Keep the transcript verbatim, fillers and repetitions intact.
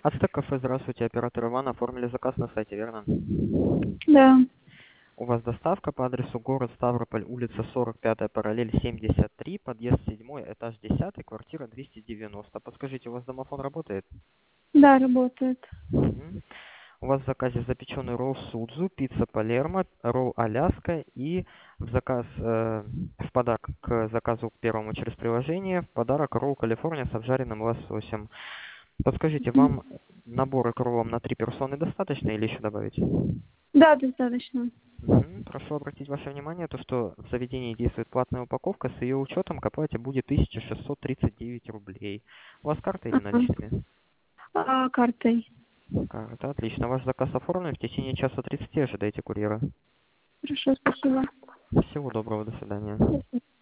Ацтек кафе, здравствуйте, оператор Иван. Оформили заказ на сайте, верно? Да. У вас доставка по адресу город Ставрополь, улица сорок пятая, параллель семьдесят три, подъезд седьмой, этаж десятый, квартира двести девяносто. Подскажите, у вас домофон работает? Да, работает. Мгм. У вас в заказе запеченный ролл Судзу, пицца Палермо, ролл Аляска и в заказ э, в подарок к заказу к первому через приложение в подарок ролл Калифорния с обжаренным лососем. Подскажите, Мгм. вам наборы к роллам на три персоны достаточно или еще добавить? Да, достаточно. Мгм. Прошу обратить ваше внимание, то, что в заведении действует платная упаковка, с ее учетом к оплате будет тысяча шестьсот тридцать девять рублей. У вас карта или Ага. наличными? А, картой. Карта, отлично. Ваш заказ оформлен, в течение часа тридцати ожидайте курьера. Хорошо, спасибо. Всего доброго, до свидания. До свидания.